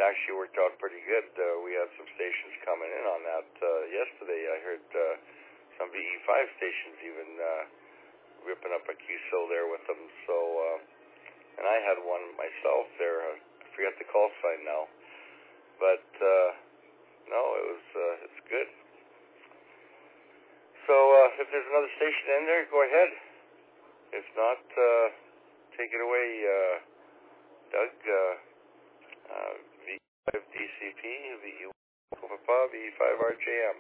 actually worked out pretty good. We had some stations coming in on that yesterday. I heard some VE5 stations even ripping up a QSO there with them. So, and I had one myself there. I forget the call sign now, but no, it's good. So if there's another station in there, go ahead. If not, take it away, Doug. V5 DCP, VU V5 RJM.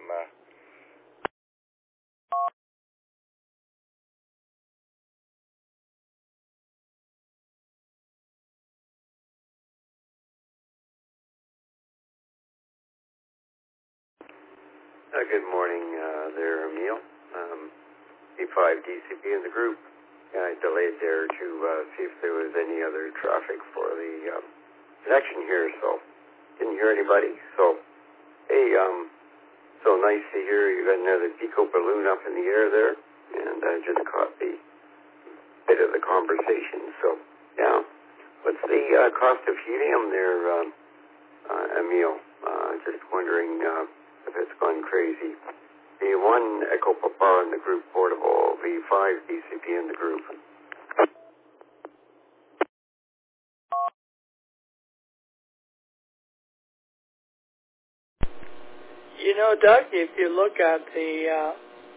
Good morning there, Emil. V5 DCP in the group. I delayed there to see if there was any other traffic for the connection here, so didn't hear anybody. So, hey, so nice to hear you got another Pico balloon up in the air there, and I just caught the bit of the conversation. So, yeah, what's the cost of helium there, Emil? Just wondering if it's gone crazy. V1 Echo Papa in the group, portable, V5 DCP in the group. You know, Doug, if you look at the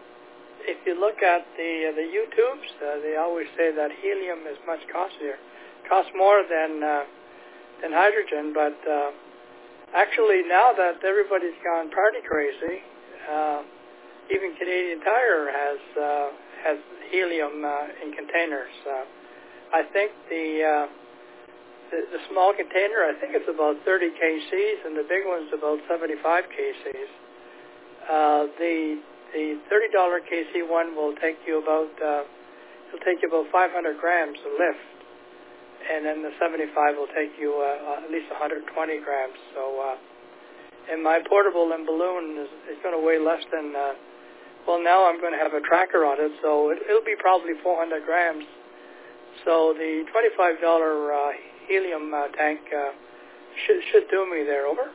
YouTubes, they always say that helium is much costlier, costs more than hydrogen. But actually, now that everybody's gone party crazy, even Canadian Tire has helium in containers. I think the small container, I think it's about 30 kcs, and the big one's about 75 kcs. The $30 kc one will take you about 500 grams to lift, and then the 75 will take you at least 120 grams. So, and my portable and balloon is going to weigh less than. Well, now I'm going to have a tracker on it, so it'll be probably 400 grams. So the $25 helium tank should do me there. Over.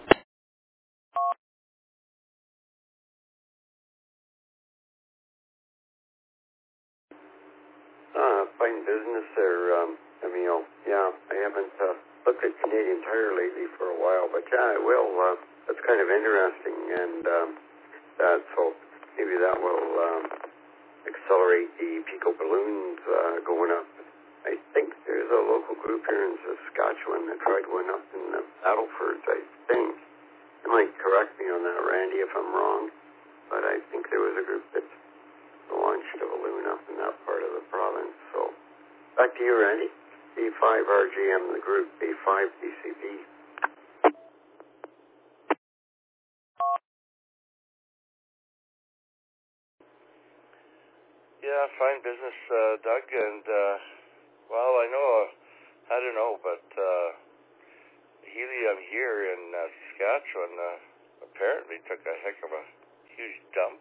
Fine business there, Emil. Yeah, I haven't looked at Canadian Tire lately for a while, but yeah, I will. That's kind of interesting, and so maybe that will accelerate the Pico balloons going up. I think there's a local group here in Saskatchewan that tried one up in the Battlefords, I think. You might correct me on that, Randy, if I'm wrong, but I think there was a group that launched a balloon up in that part of the province. So, back to you, Randy. V5 RGM, the group, V5 DCP. Yeah, fine business, Doug, and well, I don't know, but helium here in Saskatchewan apparently took a heck of a huge jump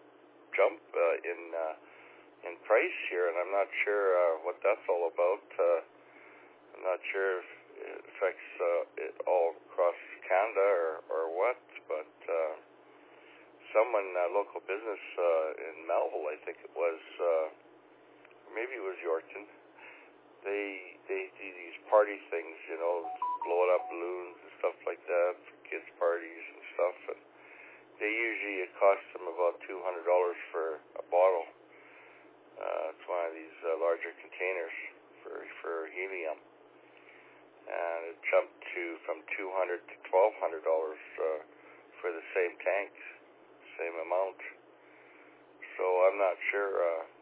in price here, and I'm not sure what that's all about. I'm not sure if it affects it all across Canada or what, but someone, local business in Melville, I think it was, maybe it was Yorkton. They do these party things, blowing up balloons and stuff like that for kids' parties and stuff. And it costs them about $200 for a bottle. It's one of these larger containers for helium, and it jumped from $200 to $1,200 for the same tank, same amount. So I'm not sure.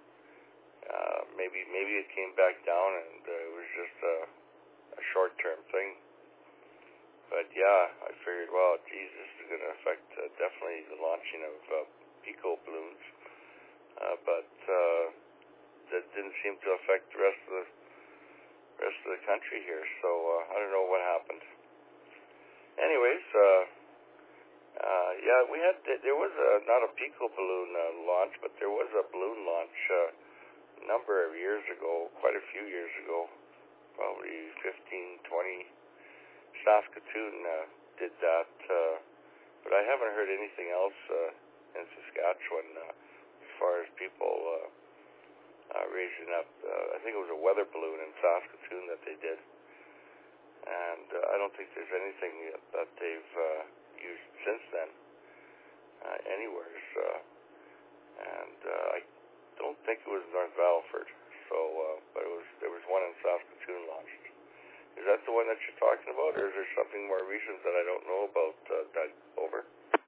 Maybe it came back down and it was just a short-term thing. But yeah, I figured, well, geez, this is going to affect definitely the launching of Pico balloons. But that didn't seem to affect the rest of the country here. So I don't know what happened. Anyways, yeah, there was not a Pico balloon launch, but there was a balloon launch a number of years ago, quite a few years ago, probably 15, 20. Saskatoon did that, but I haven't heard anything else in Saskatchewan as far as people raising up. I think it was a weather balloon in Saskatoon that they did, and I don't think there's anything that they've used since then anywhere. And I don't think it was North Battleford. So, but there was one in Saskatoon launched. Is that the one that you're talking about, or is there something more recent that I don't know about, Doug? Over.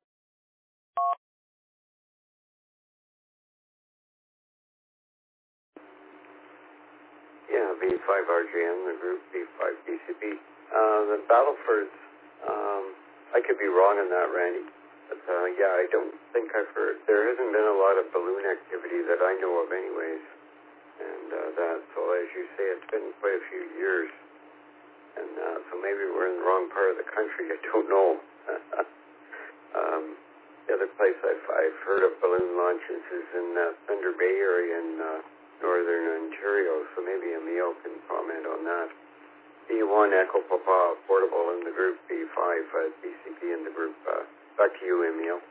Yeah, V5RGM, the group V5DCP. The Battlefords, I could be wrong on that, Randy. But, yeah, I don't think I've heard. There hasn't been a lot of balloon activity that I know of anyways. And so as you say, it's been quite a few years. And so maybe we're in the wrong part of the country. I don't know. The other place I've heard of balloon launches is in Thunder Bay area in northern Ontario. So maybe Emil can comment on that. B1 Echo Papa Portable in the group, B5 DCP in the group. Back to you, Emil.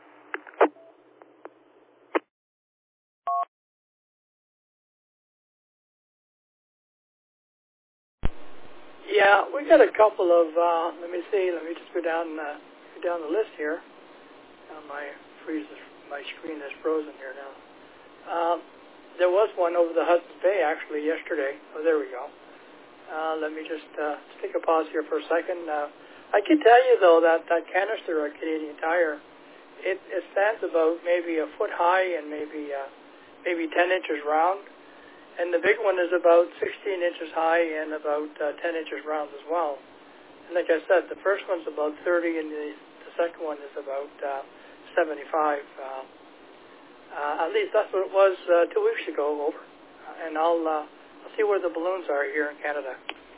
Yeah, we got a couple of. Let me see. Let me just go down the list here. My screen is frozen here now. There was one over the Hudson Bay actually yesterday. Oh, there we go. Let me just take a pause here for a second. I can tell you though that canister of Canadian Tire, it stands about maybe a foot high and maybe 10 inches round. And the big one is about 16 inches high and about 10 inches round as well. And like I said, the first one's about 30 and the second one is about 75. At least that's what it was 2 weeks ago over. And I'll see where the balloons are here in Canada.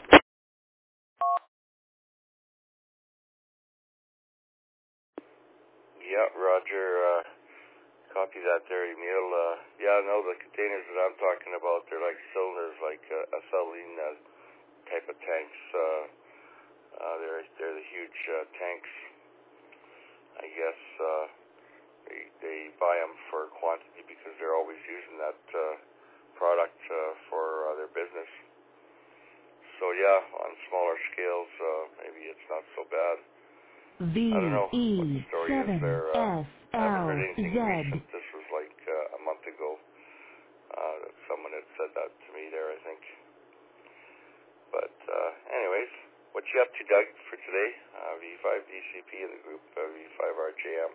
Yeah, Roger. Copy that there, Emil. Yeah, no, the containers that I'm talking about, they're like cylinders, like acetylene type of tanks. They're the huge tanks. I guess they buy them for quantity because they're always using that product for their business. So yeah, on smaller scales, maybe it's not so bad. I don't know what the story is there. I haven't heard anything recent. This was like a month ago. Someone had said that to me there, I think. But anyways, what you up to, Doug, for today? V5DCP in the group V5RJM.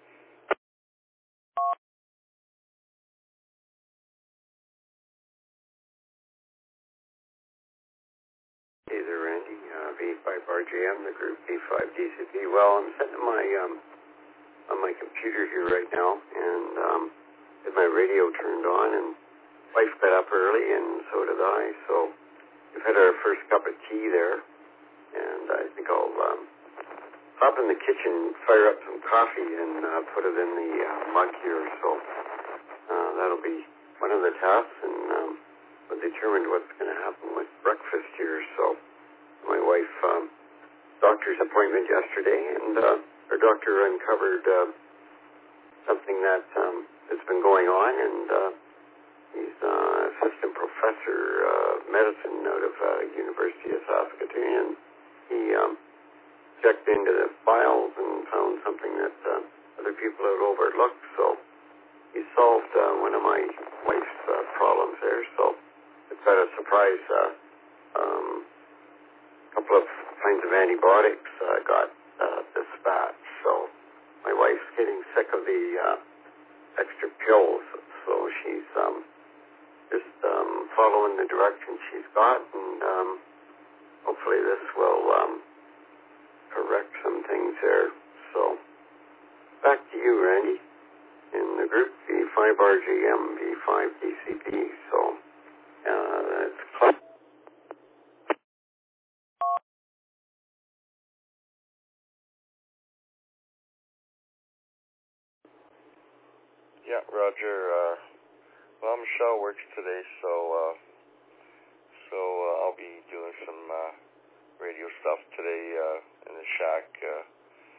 Hey there, Randy. V5RJM, the group V5DCP. Well, I'm sitting on my computer here right now, and had my radio turned on, and wife got up early, and so did I. So we've had our first cup of tea there, and I think I'll hop in the kitchen, fire up some coffee, and put it in the mug here. So that'll be one of the tasks, and we'll determine what's going to happen with breakfast here. So my wife, doctor's appointment yesterday, and her doctor uncovered something that has been going on, and he's assistant professor of medicine out of University of Saskatoon. He checked into the files and found something that other people had overlooked. So he solved one of my wife's problems there. So it's been a surprise. A couple of kinds of antibiotics got dispatched. So my wife's getting sick of the extra pills. So she's just following the directions she's got, and hopefully this will correct some things there. So back to you, Randy, in the group V5RGM, V5DCP. So that's Yeah, Roger. Well, Michelle works today, so I'll be doing some radio stuff today in the shack.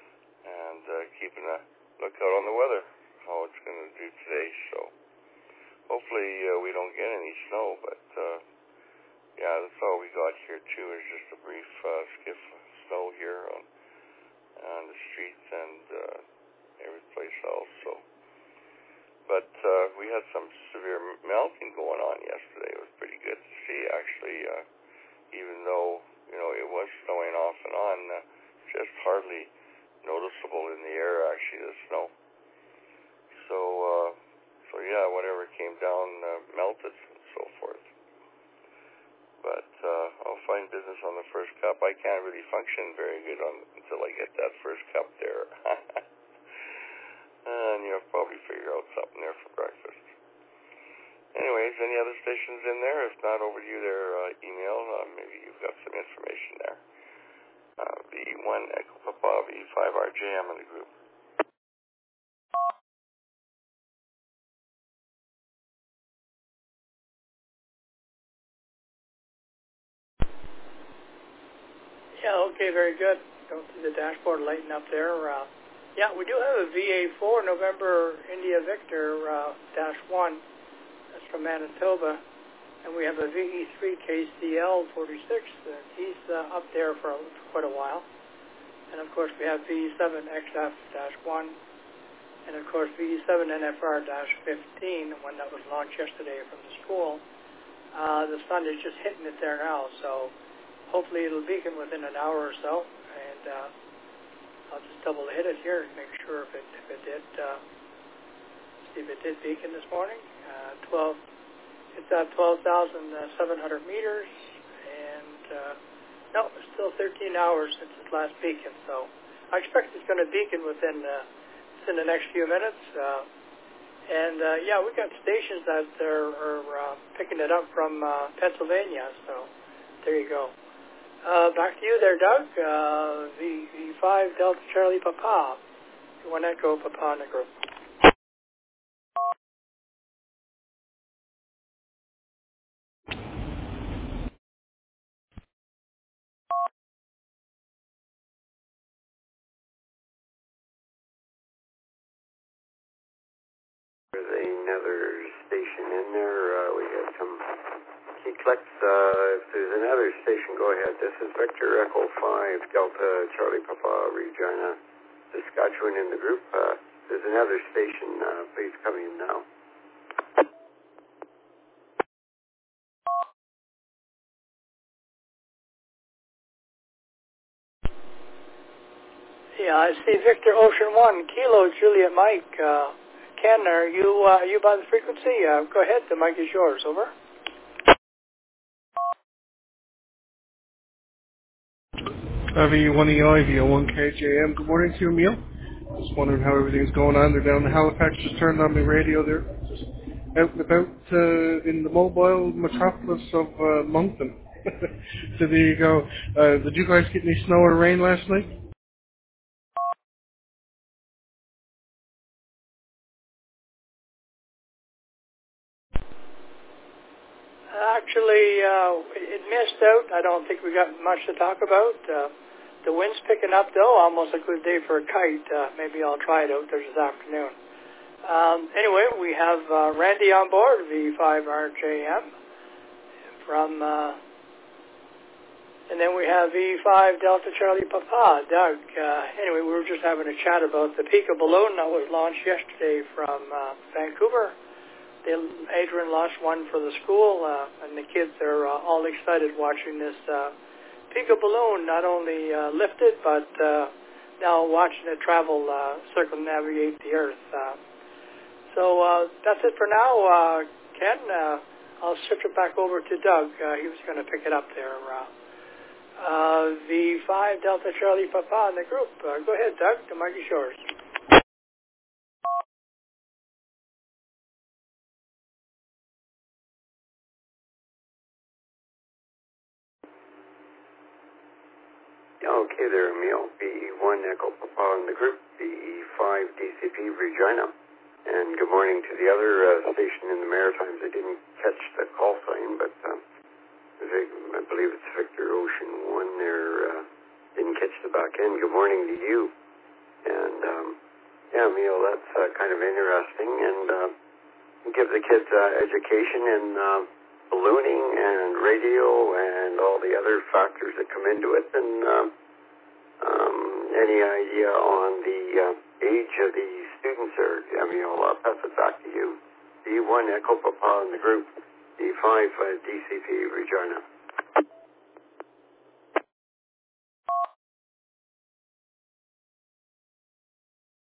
keeping a lookout on the weather, how it's going to do today. So hopefully we don't get any snow, but yeah, that's all we got here too, is just a brief skiff of snow here on the streets and every place else. So, but we had some severe melting going on yesterday. It was pretty good to see, actually, even though it was snowing off and on, just hardly noticeable in the air, actually, the snow. So yeah, whatever came down melted and so forth. But I'll find business on the first cup. I can't really function very good until I get that first cup there. And you'll probably figure out something there for breakfast. Anyways, any other stations in there? If not, over to you there, email. Maybe you've got some information there. V1 Echo Papa, V5 RJM in the group. Yeah, okay, very good. Don't see the dashboard lighting up there. Yeah, we do have a VA4 November India Victor -1. That's from Manitoba. And we have a VE3 KCL 46. He's up there for quite a while. And of course we have VE7 XF-1. And of course VE7 NFR-15, the one that was launched yesterday from the school. The sun is just hitting it there now, so hopefully it'll beacon within an hour or so. And I'll just double hit it here and make sure if it did. See if it did beacon this morning. It's at 12,700 meters, and no, it's still 13 hours since its last beacon. So I expect it's going to beacon within the next few minutes. Yeah, we got stations that are picking it up from Pennsylvania. So there you go. Back to you there, Doug. V5 Delta Charlie Papa. One Echo Papa in the group. There's another station in there. We got some key clicks. If there's another station, go ahead. This is Victor Echo 5 Delta Charlie Papa Regina, Saskatchewan in the group. There's another station. Please come in now. Yeah, I see Victor Ocean 1 Kilo Juliet Mike. Ken, are you by the frequency? Go ahead. The mic is yours. Over. V1EI, V01KJM. Good morning to you, Emil. Just wondering how everything's going on. They're down in Halifax. Just turned on my radio there. Just out and about in the mobile metropolis of Moncton. So there you go. Did you guys get any snow or rain last night? Actually, it missed out. I don't think we got much to talk about. The wind's picking up, though. Almost a good day for a kite. Maybe I'll try it out there this afternoon. Anyway, we have Randy on board, V5RJM, from, and then we have V5 Delta Charlie Papa, Doug. Anyway, we were just having a chat about the Pika balloon that was launched yesterday from Vancouver. Adrian launched one for the school, and the kids are all excited watching this Pika balloon not only lift it, but now watching it travel, circumnavigate the Earth. So that's it for now, Ken. I'll shift it back over to Doug. He was going to pick it up there. V5 Delta Charlie Papa in the group. Go ahead, Doug. The mic is yours. Okay there, Emil. BE1 Echo Papa in the group, BE5 DCP Regina. And good morning to the other station in the Maritimes. I didn't catch the call sign, but I believe it's Victor Ocean 1 there. Didn't catch the back end. Good morning to you. And Yeah, Emil, that's kind of interesting, and give the kids education in ballooning and radio and all the other factors that come into it. And any idea on the age of the students there, Emil? I'll pass it back to you. D1 Echo Papa in the group, D5 DCP Regina.